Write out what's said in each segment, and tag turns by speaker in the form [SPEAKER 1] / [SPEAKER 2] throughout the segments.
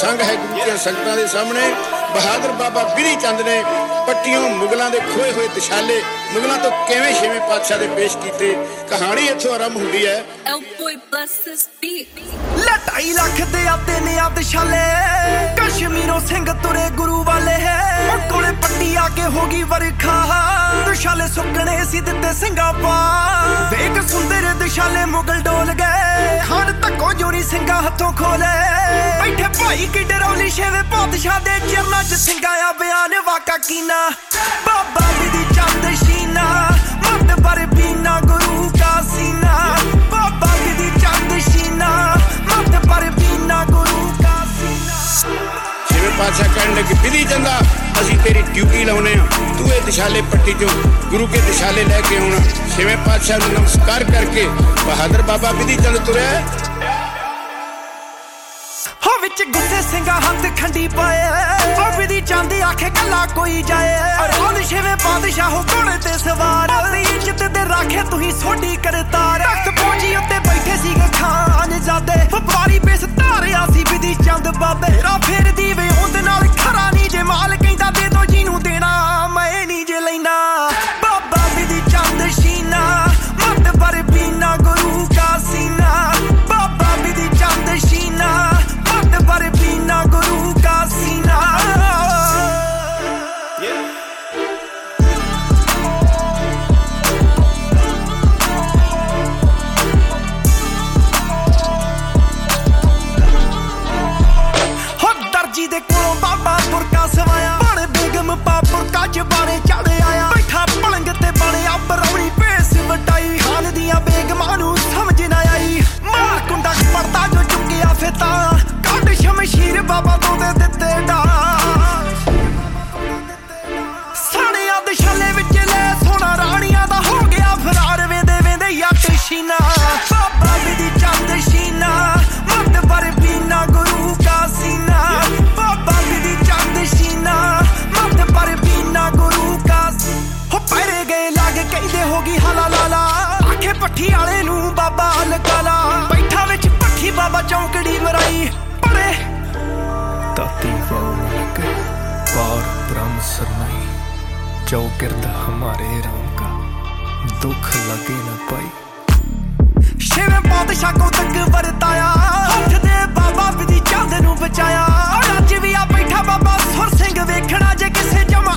[SPEAKER 1] संग है गुरु ਦੀਆਂ ਸੰਗਤਾਂ ਦੇ ਸਾਹਮਣੇ। ਬਹਾਦਰ ਬਾਬਾ ਬਿਧੀ ਚੰਦ ਨੇ ਪੱਟੀਆਂ ਮੁਗਲਾਂ ਦੇ ਖੋਏ ਹੋਏ ਦਿਸ਼ਾਲੇ ਮੁਗਲਾਂ ਤੋਂ ਕਿਵੇਂ ਛੇਵੇਂ ਪਾਤਸ਼ਾਹ ਦੇ ਪੇਸ਼ ਕੀਤੇ। ਕਹਾਣੀ ਇੱਥੋਂ ਆਰੰਭ ਹੁੰਦੀ ਹੈ।
[SPEAKER 2] 2.5 ਲੱਖ ਦੇ ਆਤੇ ਨੇ ਆ ਦਿਸ਼ਾਲੇ ਕਸ਼ਮੀਰੋਂ ਸਿੰਘ ਤੁਰੇ ਗੁਰੂ ਵਾਲੇ ਉਹ ਕੋਲੇ ਪੱਟੀ ਆ ਕੇ ਹੋ ਗਈ ਵਰਖਾ ਦਿਸ਼ਾਲੇ ਸੁੱਕਣੇ ਸੀ ਦਿੱਤੇ ਸਿੰਘਾਂ ਪਾ ਵੇਖ ਸੁੰਦਰ ਦਿਸ਼ਾਲੇ ਮੁਗਲ ਡੋਲ ਗਏ ਖਾਨ ਧੱਕੋ ਜੋਰੀ ਸਿੰਘਾਂ ਹੱਥੋਂ ਖੋਲੇ ਬੈਠੇ ਭਾਈ ਕੀ ਡਰੌਲੀ ਛੇਵੇਂ ਪਾਤਸ਼ਾਹ ਦੇ ਚਰਨਾਂ 'ਚ ਸਿੰਘਾਂ ਆ ਬਿਆਨ ਵਾਕਾ ਕੀਨਾ ਬਾਬਾ ਬਿਧੀ ਚੰਦ ਸ਼ੀਨਾ ਮੱਤ ਪਰ ਪੀਨਾ ਗੁਰੂ ਕਾ ਸੀਨਾ ਬਾਬਾ ਬਿਧੀ ਚੰਦ ਸ਼ੀਨਾ ਮੱਤ ਪਰ ਪੀਨਾ ਗੁਰੂ ਕਾ ਸੀਨਾ।
[SPEAKER 1] ਛੇਵੇਂ ਪਾਤਸ਼ਾਹ ਕਹਿਣ ਲੱਗੇ ਬਿਧੀ ਚੰਦਾ ਅਸੀਂ ਤੇਰੀ ਡਿਊਟੀ ਲਾਉਣੇ ਆ ਤੂੰ ਇਹ ਦਿਸ਼ਾਲੇ ਪੱਟੀ ਚੋਂ ਗੁਰੂ ਕੇ ਦਿਸ਼ਾਲੇ ਲੈ ਕੇ ਆਉਣਾ। ਛੇਵੇਂ ਪਾਤਸ਼ਾਹ ਨੂੰ ਨਮਸਕਾਰ ਕਰਕੇ ਬਹਾਦਰ ਬਾਬਾ ਬਿਧੀ ਚੰਦ ਤੁਰਿਆ
[SPEAKER 2] ਹੋ ਵਿੱਚ ਗੁੱਸੇ ਸਿੰਘਾਂ ਹੱਥ ਖੰਡੀ ਪਾਏ ਉਹ ਬਿਧੀ ਚੰਦ ਆਖੇ ਕੱਲਾ ਕੋਈ ਜਾਏ ਰੋਲ ਛੇਵੇਂ ਪਾਤਸ਼ਾਹ ਘੋੜੇ ਤੇ ਸਵਾਰ ਇੱਜ਼ਤ ਦੇ ਰਾਖੇ ਤੁਸੀਂ ਸੋਢੀ ਕਰਤਾਰ ਤਖਤ ਪਹੁੰਚੀ ਉੱਤੇ ਬੈਠੇ ਸੀਗੇ ਖਾਨ ਜਾਦੇ ਵਪਾਰੀ ਬੇਸ ਧਾਰਿਆ ਸੀ ਬਿਧੀ ਚੰਦ ਬਾਬੇ ਰਾ ਫੇਰ ਦੀਵੇ ਉਹਦੇ ਨਾਲ ਖਰਾ ਨਹੀਂ ਜੇ ਮਾਲ ਕਹਿੰਦਾ ਦੇ ਦੋ ਜਿਹਨੂੰ ਦੇਣਾ ਮੈਂ ਨਹੀਂ ਜੇ ਲੈਣਾ ਬਾਬਾ ਬਿਧੀ ਚੰਦ ਸ਼ੀਨਾ ਮੱਤ ਪਰ ਪੀਨਾ ਗੁਰੂ ਕਾ ਸੀਨਾ ਬਾਬਾ ਬਿਧੀ ਚੰਦ ਸ਼ੀਨਾ ਮੱਤ ਪਰ ਪੀਨਾ ਗੁਰੂ ਕਾ ਸੀਨਾ। ਦਰਜੀ ਦੇ ਕੋਲੋਂ ਬਾਬਾ ਪੁਰਕਾ ਸਵਾਇਆ ਬਣ ਬੇਗਮ ਪਾਪੁਰ ਕੱਜ ਬਾਣੇ ਚੜ ਆਇਆ ਬੈਠਾ ਪਲੰਗ ਤੇ ਬਣਿਆ ਬਰੌਣੀ ਭੇਸ ਵਟਾਈ ਖਾਨ ਦੀਆਂ ਬੇਗਮਾਂ ਨੂੰ ਸਮਝ ਨਾ ਆਈ ਮਾਰ ਕੁੰਡਾ ਪੜਦਾ ਜੋ ਚੁੱਕਿਆ ਫਿਤਾ ਕੱਢ ਸ਼ਮਸ਼ੀਰ ਬਾਬਾ ਤੋਂ ਦੇ ਦਿੱਤੇ ਡਾ ਸਾਣਿਆਂ ਦੇ ਛਾਲੇ ਵਿੱਚ ਲੈ ਸੋਨਾ ਰਾਣੀਆਂ ਦਾ ਹੋ ਗਿਆ ਫਰਾਰ ਵੇਂਦੇ ਵੇਂਦੇ ਯੱਟ ਸ਼ੀਨਾ ਬਾਬਾ ਬਿਧੀ ਚੰਦ ਸ਼ੀਨਾ ਮੱਤ ਪਰ ਪੀਨਾ ਗੁਰੂ ਕਾ ਸੀਨਾ ਬਾਬਾ ਬਿਧੀ ਚੰਦ ਸ਼ੀਨਾ ਮੱਤ ਪਰ ਪੀਨਾ ਗੁਰੂ ਕਾ ਹੋ ਪੈਰੇ ਗਏ ਲੱਗ ਕਹਿੰਦੇ ਹੋ ਗਈ ਹਲਾ ਲਾਲਾ ਆਖੇ ਪੱਠੀ ਵਾਲੇ ਨੂੰ ਬਾਬਾ ਲਕਾਲਾ ਬੈਠਾ ਵਿੱਚ ਪੱਖੀ ਬਾਬਾ ਚੌਂਕੜੀ ਮਰਾਈ ਪੜੇ
[SPEAKER 3] ताती वाउल पार ब्रह्म सरनाई जो गिरद हमारे राम का दुख लगे न पाई
[SPEAKER 2] ਛੇਵੇਂ ਪਾਤਸ਼ਾਹ ਕੋ ਤੱਕ ਵਰਤਾਇਆ ਹੱਥ ਦੇ ਬਾਬਾ ਬਿਧੀ ਚੰਦ ਨੂੰ ਬਚਾਇਆ ਅੱਜ ਵੀ ਆ ਬੈਠਾ ਬਾਬਾ ਸੁਰ ਸਿੰਘ ਵੇਖਣਾ ਜੇ ਕਿਸੇ ਜਮਾ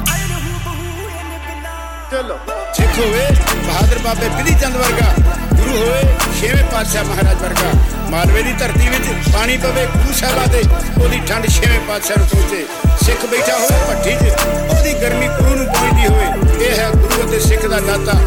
[SPEAKER 1] ਚਲੋ ਸਿੱਖ ਹੋਵੇ ਬਹਾਦਰ ਬਾਬੇ ਬਿਧੀ ਚੰਦ ਵਰਗਾ ਗੁਰੂ ਹੋਵੇ ਛੇਵੇਂ ਪਾਤਸ਼ਾਹ ਮਹਾਰਾਜ ਵਰਗਾ ਮਾਲਵੇ ਦੀ ਧਰਤੀ ਵਿੱਚ ਪਾਣੀ ਪਵੇ ਗੁਰੂ ਸਾਹਿਬਾਂ ਦੇ ਉਹਦੀ ਠੰਡ ਛੇਵੇਂ ਪਾਤਸ਼ਾਹ ਨੂੰ ਪਹੁੰਚੇ ਸਿੱਖ ਬੈਠਾ ਹੋਵੇ ਭੱਠੀ 'ਚ ਉਹਦੀ ਗਰਮੀ ਗੁਰੂ ਨੂੰ ਪਹੁੰਚਦੀ ਹੋਵੇ ਇਹ ਹੈ ਗੁਰੂ ਅਤੇ ਸਿੱਖ ਦਾ ਨਾਤਾ।